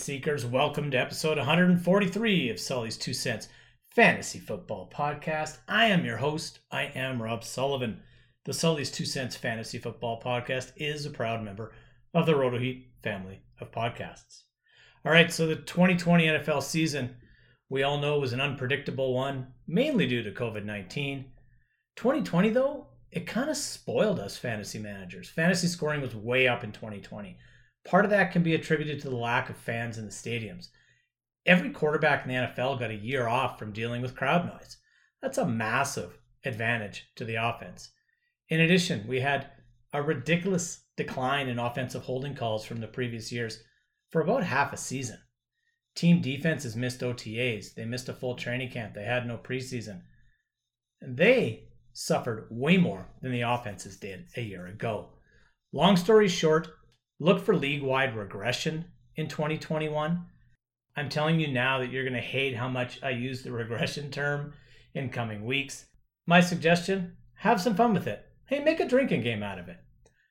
Seekers. Welcome to episode 143 of Sully's 2 Cents Fantasy Football Podcast. I am your host. I am Rob Sullivan. The Sully's 2 Cents Fantasy Football Podcast is a proud member of the RotoHeat family of podcasts. All right, so the 2020 NFL season, we all know, was an unpredictable one, mainly due to COVID-19. 2020, though, it kind of spoiled us fantasy managers. Fantasy scoring was way up in 2020. Part of that can be attributed to the lack of fans in the stadiums. Every quarterback in the NFL got a year off from dealing with crowd noise. That's a massive advantage to the offense. In addition, we had a ridiculous decline in offensive holding calls from the previous years for about half a season. Team defenses missed OTAs. They missed a full training camp. They had no preseason. And they suffered way more than the offenses did a year ago. Long story short, look for league-wide regression in 2021. I'm telling you now that you're going to hate how much I use the regression term in coming weeks. My suggestion, have some fun with it. Hey, make a drinking game out of it.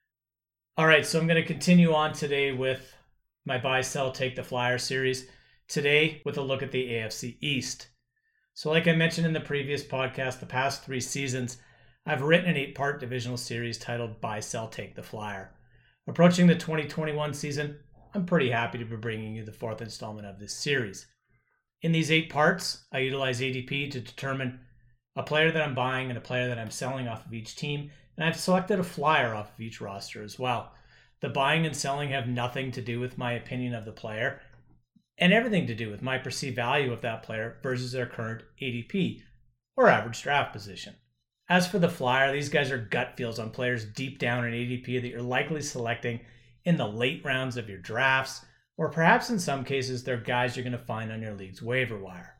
All right, so I'm going to continue on today with my buy, sell, take the flyer series. Today with a look at the AFC East. So like I mentioned in the previous podcast, the past 3 seasons, I've written an 8-part divisional series titled Buy, Sell, Take the Flyer. Approaching the 2021 season, I'm pretty happy to be bringing you the 4th installment of this series. In these 8 parts, I utilize ADP to determine a player that I'm buying and a player that I'm selling off of each team, and I've selected a flyer off of each roster as well. The buying and selling have nothing to do with my opinion of the player, and everything to do with my perceived value of that player versus their current ADP, or average draft position. As for the flyer, these guys are gut feels on players deep down in ADP that you're likely selecting in the late rounds of your drafts, or perhaps in some cases, they're guys you're going to find on your league's waiver wire.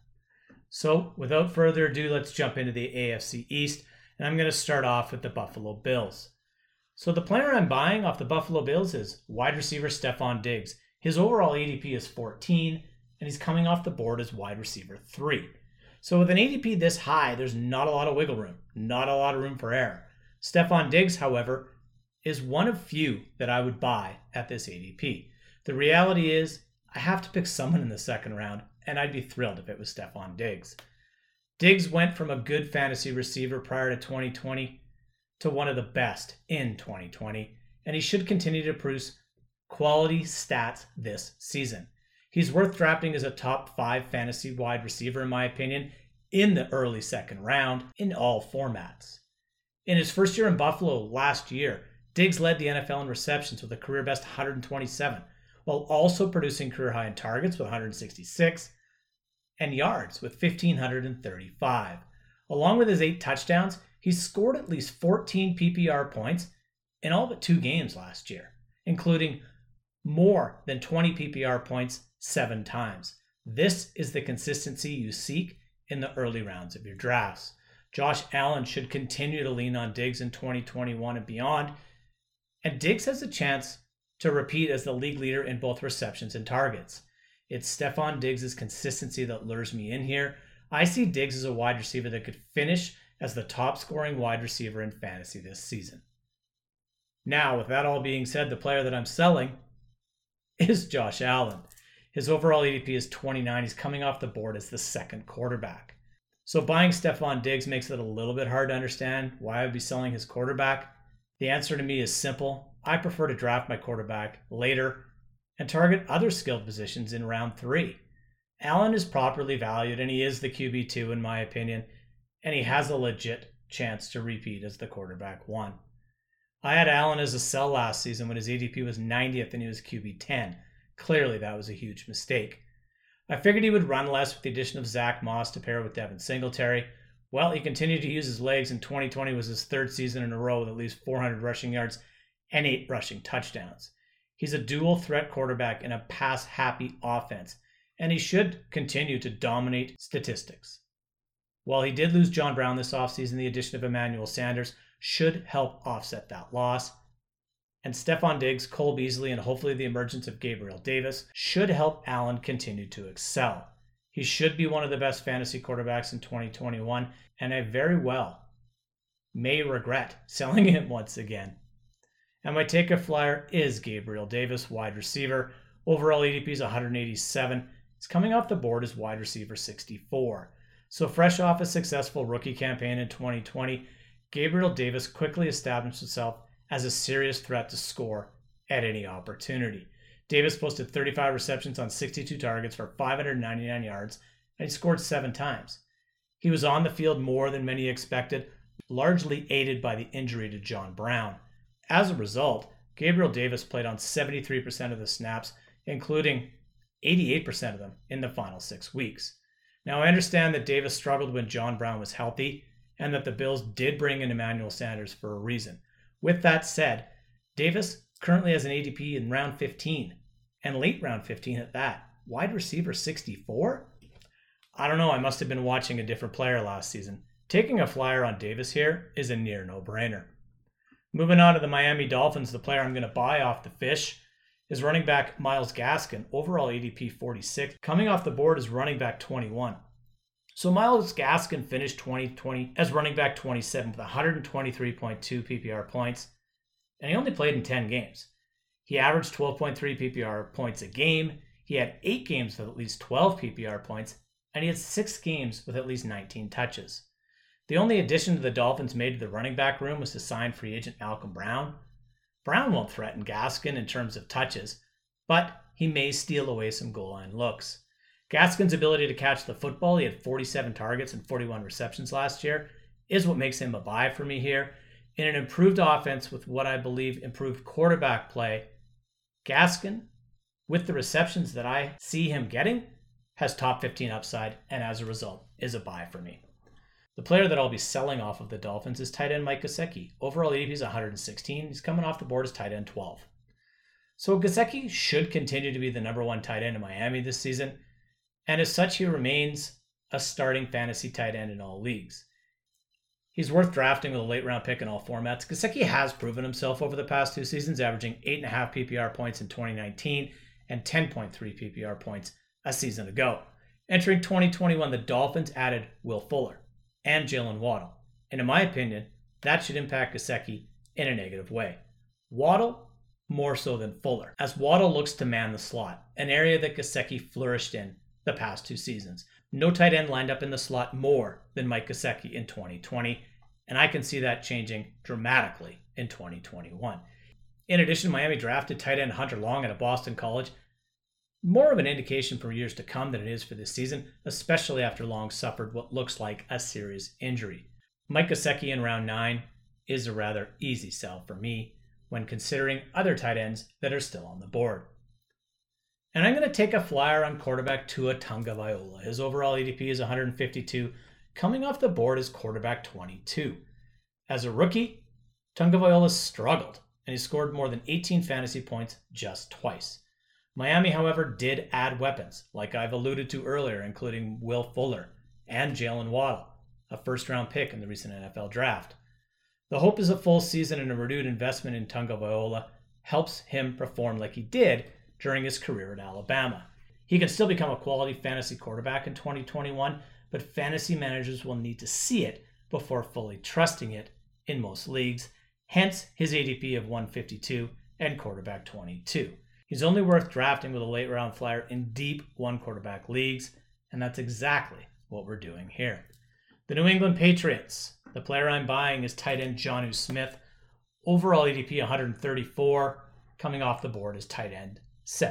So without further ado, let's jump into the AFC East, and I'm going to start off with the Buffalo Bills. So the player I'm buying off the Buffalo Bills is wide receiver Stefon Diggs. His overall ADP is 14, and he's coming off the board as wide receiver 3. So with an ADP this high, there's not a lot of wiggle room, not a lot of room for error. Stefon Diggs, however, is one of few that I would buy at this ADP. The reality is I have to pick someone in the second round, and I'd be thrilled if it was Stefon Diggs. Diggs went from a good fantasy receiver prior to 2020 to one of the best in 2020, and he should continue to produce quality stats this season. He's worth drafting as a top 5 fantasy wide receiver, in my opinion, in the early second round in all formats. In his first year in Buffalo last year, Diggs led the NFL in receptions with a career best 127, while also producing career high in targets with 166 and yards with 1,535. Along with his 8 touchdowns, he scored at least 14 PPR points in all but 2 games last year, including more than 20 PPR points 7 times. This is the consistency you seek in the early rounds of your drafts. Josh Allen should continue to lean on Diggs in 2021 and beyond, and Diggs has a chance to repeat as the league leader in both receptions and targets. It's Stefon Diggs' consistency that lures me in here. I see Diggs as a wide receiver that could finish as the top scoring wide receiver in fantasy this season. Now, with that all being said, the player that I'm selling is Josh Allen. His overall ADP is 29. He's coming off the board as the second quarterback. So buying Stefon Diggs makes it a little bit hard to understand why I would be selling his quarterback. The answer to me is simple. I prefer to draft my quarterback later and target other skilled positions in round 3. Allen is properly valued, and he is the QB2 in my opinion, and he has a legit chance to repeat as the quarterback 1. I had Allen as a sell last season when his ADP was 90th and he was QB10. Clearly, that was a huge mistake. I figured he would run less with the addition of Zach Moss to pair with Devin Singletary. Well, he continued to use his legs, and 2020 was his 3rd season in a row with at least 400 rushing yards and 8 rushing touchdowns. He's a dual threat quarterback in a pass-happy offense, and he should continue to dominate statistics. While he did lose John Brown this offseason, the addition of Emmanuel Sanders should help offset that loss. And Stefon Diggs, Cole Beasley, and hopefully the emergence of Gabriel Davis should help Allen continue to excel. He should be one of the best fantasy quarterbacks in 2021, and I very well may regret selling him once again. And my take-up flyer is Gabriel Davis, wide receiver. Overall ADP is 187. He's coming off the board as wide receiver 64. So fresh off a successful rookie campaign in 2020, Gabriel Davis quickly established himself as a serious threat to score at any opportunity. Davis posted 35 receptions on 62 targets for 599 yards, and he scored 7 times. He was on the field more than many expected, largely aided by the injury to John Brown. As a result, Gabriel Davis played on 73% of the snaps, including 88% of them in the final 6 weeks. Now, I understand that Davis struggled when John Brown was healthy, and that the Bills did bring in Emmanuel Sanders for a reason. With that said, Davis currently has an ADP in round 15, and late round 15 at that. Wide receiver 64? I don't know, I must have been watching a different player last season. Taking a flyer on Davis here is a near no-brainer. Moving on to the Miami Dolphins, the player I'm going to buy off the fish is running back Myles Gaskin, overall ADP 46, coming off the board as running back 21. So Myles Gaskin finished 2020 as running back 27 with 123.2 PPR points, and he only played in 10 games. He averaged 12.3 PPR points a game, he had 8 games with at least 12 PPR points, and he had 6 games with at least 19 touches. The only addition to the Dolphins made to the running back room was to sign free agent Malcolm Brown. Brown won't threaten Gaskin in terms of touches, but he may steal away some goal line looks. Gaskin's ability to catch the football, he had 47 targets and 41 receptions last year, is what makes him a buy for me here. In an improved offense with what I believe improved quarterback play, Gaskin, with the receptions that I see him getting, has top 15 upside, and as a result, is a buy for me. The player that I'll be selling off of the Dolphins is tight end Mike Gesicki. Overall ADP is 116. He's coming off the board as tight end 12. So Gesicki should continue to be the number 1 tight end in Miami this season, and as such, he remains a starting fantasy tight end in all leagues. He's worth drafting with a late round pick in all formats. Gesicki has proven himself over the past 2 seasons, averaging 8.5 PPR points in 2019 and 10.3 PPR points a season ago. Entering 2021, the Dolphins added Will Fuller and Jalen Waddle, and in my opinion, that should impact Gesicki in a negative way. Waddle more so than Fuller, as Waddle looks to man the slot, an area that Gesicki flourished in the past 2 seasons. No tight end lined up in the slot more than Mike Gesicki in 2020, and I can see that changing dramatically in 2021. In addition, Miami drafted tight end Hunter Long out of Boston College. More of an indication for years to come than it is for this season, especially after Long suffered what looks like a serious injury. Mike Gesicki in round 9 is a rather easy sell for me when considering other tight ends that are still on the board. And I'm going to take a flyer on quarterback Tua Tagovailoa. His overall ADP is 152, coming off the board as quarterback 22. As a rookie, Tagovailoa struggled, and he scored more than 18 fantasy points just twice. Miami, however, did add weapons, like I've alluded to earlier, including Will Fuller and Jalen Waddle, a first-round pick in the recent NFL draft. The hope is a full season and a renewed investment in Tagovailoa helps him perform like he did during his career at Alabama. He can still become a quality fantasy quarterback in 2021, but fantasy managers will need to see it before fully trusting it in most leagues, hence his ADP of 152 and quarterback 22. He's only worth drafting with a late round flyer in deep 1 quarterback leagues, and that's exactly what we're doing here. The New England Patriots. The player I'm buying is tight end Jonnu Smith. Overall ADP 134, coming off the board as tight end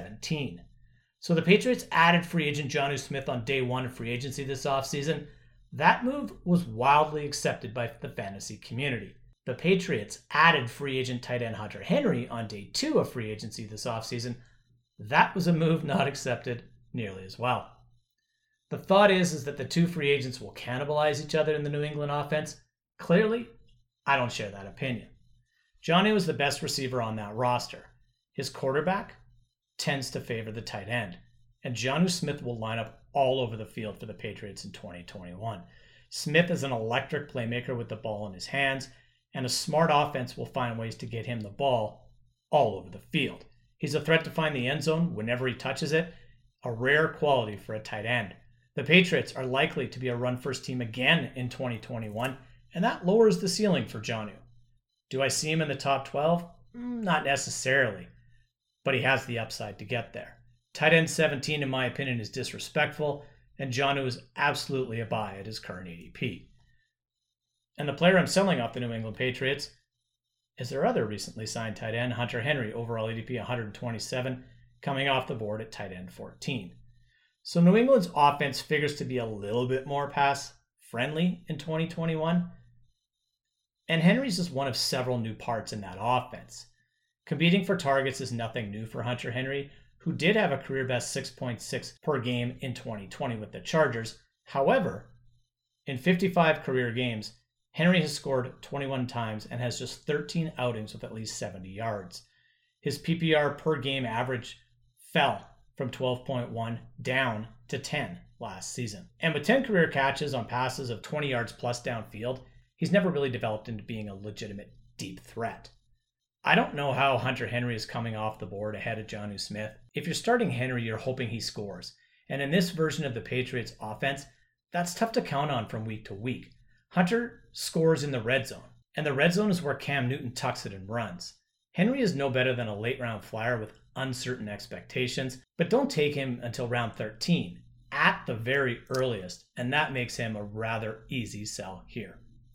17. So the Patriots added free agent Jonnu Smith on day 1 of free agency this offseason. That move was wildly accepted by the fantasy community. The Patriots added free agent tight end Hunter Henry on day 2 of free agency this offseason. That was a move not accepted nearly as well. The thought is that the 2 free agents will cannibalize each other in the New England offense. Clearly, I don't share that opinion. Jonnu is the best receiver on that roster. His quarterback tends to favor the tight end, and Jonnu Smith will line up all over the field for the Patriots in 2021. Smith is an electric playmaker with the ball in his hands, and a smart offense will find ways to get him the ball all over the field. He's a threat to find the end zone whenever he touches it, a rare quality for a tight end. The Patriots are likely to be a run-first team again in 2021, and that lowers the ceiling for Jonnu. Do I see him in the top 12? Not necessarily, but he has the upside to get there. Tight end 17, in my opinion, is disrespectful, and Jonnu is absolutely a buy at his current ADP. And the player I'm selling off the New England Patriots is their other recently signed tight end, Hunter Henry, overall ADP 127, coming off the board at tight end 14. So New England's offense figures to be a little bit more pass-friendly in 2021, and Henry's just one of several new parts in that offense. Competing for targets is nothing new for Hunter Henry, who did have a career-best 6.6 per game in 2020 with the Chargers. However, in 55 career games, Henry has scored 21 times and has just 13 outings with at least 70 yards. His PPR per game average fell from 12.1 down to 10 last season. And with 10 career catches on passes of 20 yards plus downfield, he's never really developed into being a legitimate deep threat. I don't know how Hunter Henry is coming off the board ahead of Jonnu Smith. If you're starting Henry, you're hoping he scores. And in this version of the Patriots offense, that's tough to count on from week to week. Hunter scores in the red zone, and the red zone is where Cam Newton tucks it and runs. Henry is no better than a late round flyer with uncertain expectations, but don't take him until round 13 at the very earliest, and that makes him a rather easy sell here.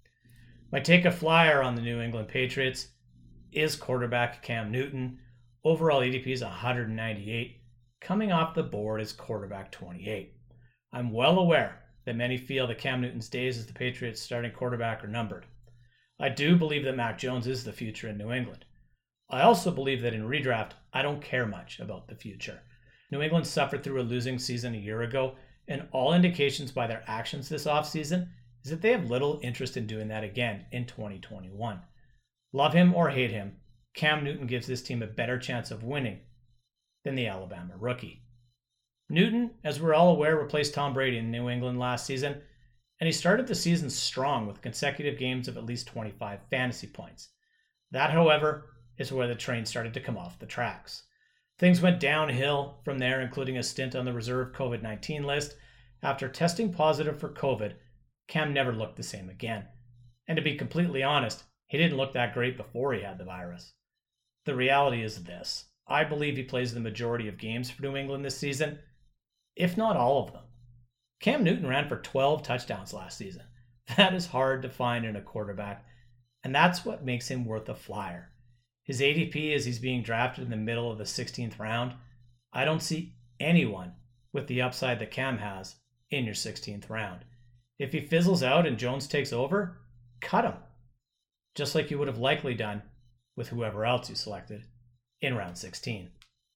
My take a flyer on the New England Patriots is quarterback Cam Newton. Overall ADP is 198. Coming off the board is quarterback 28. I'm well aware that many feel that Cam Newton's days as the Patriots starting quarterback are numbered. I do believe that Mac Jones is the future in New England. I also believe that in redraft, I don't care much about the future. New England suffered through a losing season a year ago, and all indications by their actions this offseason is that they have little interest in doing that again in 2021. Love him or hate him, Cam Newton gives this team a better chance of winning than the Alabama rookie. Newton, as we're all aware, replaced Tom Brady in New England last season, and he started the season strong with consecutive games of at least 25 fantasy points. That, however, is where the train started to come off the tracks. Things went downhill from there, including a stint on the reserve COVID-19 list. After testing positive for COVID, Cam never looked the same again. And to be completely honest, he didn't look that great before he had the virus. The reality is this. I believe he plays the majority of games for New England this season, if not all of them. Cam Newton ran for 12 touchdowns last season. That is hard to find in a quarterback, and that's what makes him worth a flyer. His ADP is he's being drafted in the middle of the 16th round. I don't see anyone with the upside that Cam has in your 16th round. If he fizzles out and Jones takes over, cut him, just like you would have likely done with whoever else you selected in round 16.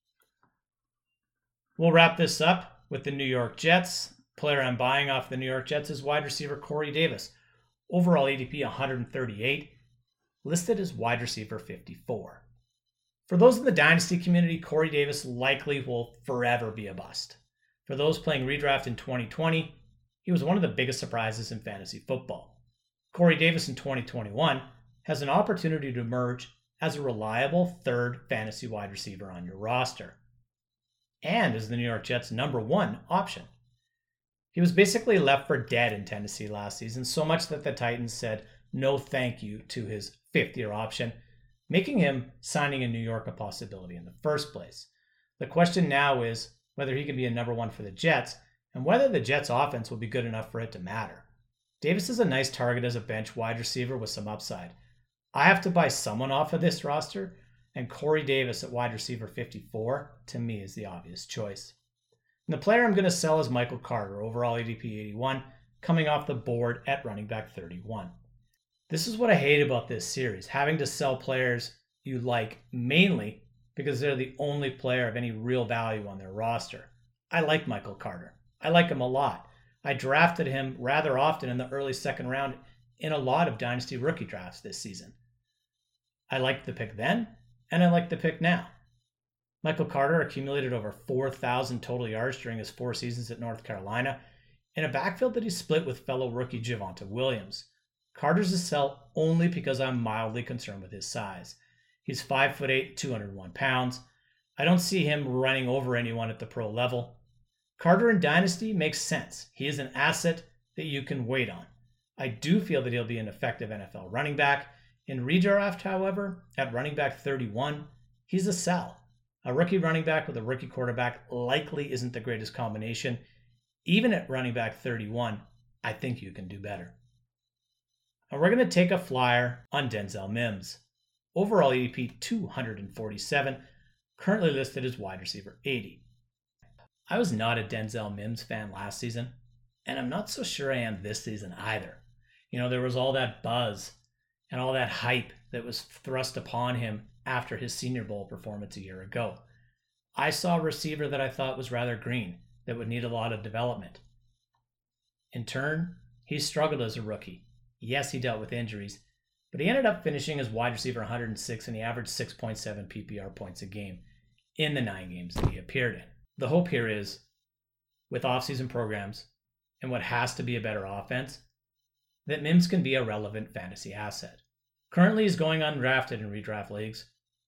We'll wrap this up with the New York Jets. Player I'm buying off the New York Jets is wide receiver Corey Davis. Overall ADP 138, listed as wide receiver 54. For those in the dynasty community, Corey Davis likely will forever be a bust. For those playing redraft in 2020, he was one of the biggest surprises in fantasy football. Corey Davis in 2021 has an opportunity to emerge as a reliable third fantasy wide receiver on your roster, and is the New York Jets' number one option. He was basically left for dead in Tennessee last season, so much that the Titans said no thank you to his fifth-year option, making him signing in New York a possibility in the first place. The question now is whether he can be a number one for the Jets, and whether the Jets' offense will be good enough for it to matter. Davis is a nice target as a bench wide receiver with some upside. I have to buy someone off of this roster, and Corey Davis at wide receiver 54, to me, is the obvious choice. And the player I'm going to sell is Michael Carter, overall ADP 81, coming off the board at running back 31. This is what I hate about this series, having to sell players you like mainly because they're the only player of any real value on their roster. I like Michael Carter. I like him a lot. I drafted him rather often in the early second round in a lot of dynasty rookie drafts this season. I liked the pick then, and I like the pick now. Michael Carter accumulated over 4,000 total yards during his 4 seasons at North Carolina, in a backfield that he split with fellow rookie Javonte Williams. Carter's a sell only because I'm mildly concerned with his size. He's 5'8", 201 pounds. I don't see him running over anyone at the pro level. Carter in Dynasty makes sense. He is an asset that you can wait on. I do feel that he'll be an effective NFL running back. In redraft, however, at running back 31, he's a sell. A rookie running back with a rookie quarterback likely isn't the greatest combination. Even at running back 31, I think you can do better. And we're going to take a flyer on Denzel Mims. Overall ADP 247, currently listed as wide receiver 80. I was not a Denzel Mims fan last season, and I'm not so sure I am this season either. There was all that buzz and all that hype that was thrust upon him after his Senior Bowl performance a year ago. I saw a receiver that I thought was rather green, that would need a lot of development. In turn, he struggled as a rookie. Yes, he dealt with injuries, but he ended up finishing as wide receiver 106, and he averaged 6.7 PPR points a game in the 9 games that he appeared in. The hope here is, with offseason programs and what has to be a better offense, that Mims can be a relevant fantasy asset. Currently, he's going undrafted in redraft leagues,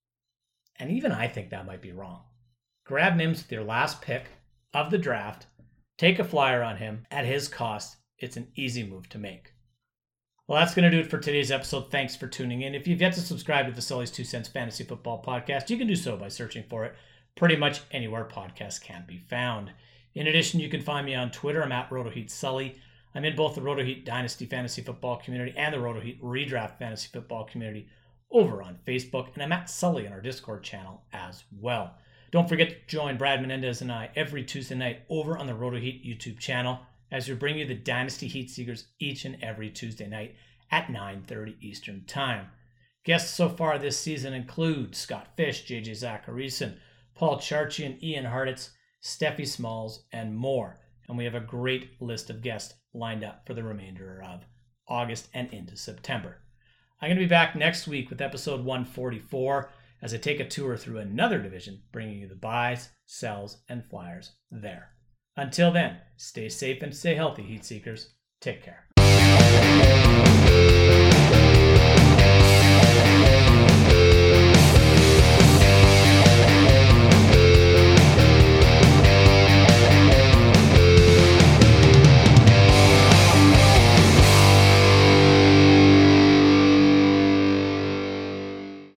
and even I think that might be wrong. Grab Mims with your last pick of the draft, take a flyer on him at his cost. It's an easy move to make. Well, that's going to do it for today's episode. Thanks for tuning in. If you've yet to subscribe to the Sully's 2 Cents Fantasy Football Podcast, you can do so by searching for it pretty much anywhere podcasts can be found. In addition, you can find me on Twitter. I'm at RotoHeatSully. I'm in both the RotoHeat Dynasty Fantasy Football community and the RotoHeat Redraft Fantasy Football community over on Facebook. And I'm at Sully in our Discord channel as well. Don't forget to join Brad Menendez and I every Tuesday night over on the RotoHeat YouTube channel as we bring you the Dynasty Heat Seekers each and every Tuesday night at 9:30 Eastern Time. Guests so far this season include Scott Fish, JJ Zachariason, Paul Charchian, Ian Hartitz, Steffi Smalls, and more. And we have a great list of guests lined up for the remainder of August and into September. I'm going to be back next week with episode 144 as I take a tour through another division, bringing you the buys, sells, and flyers there. Until then, stay safe and stay healthy, Heat Seekers. Take care.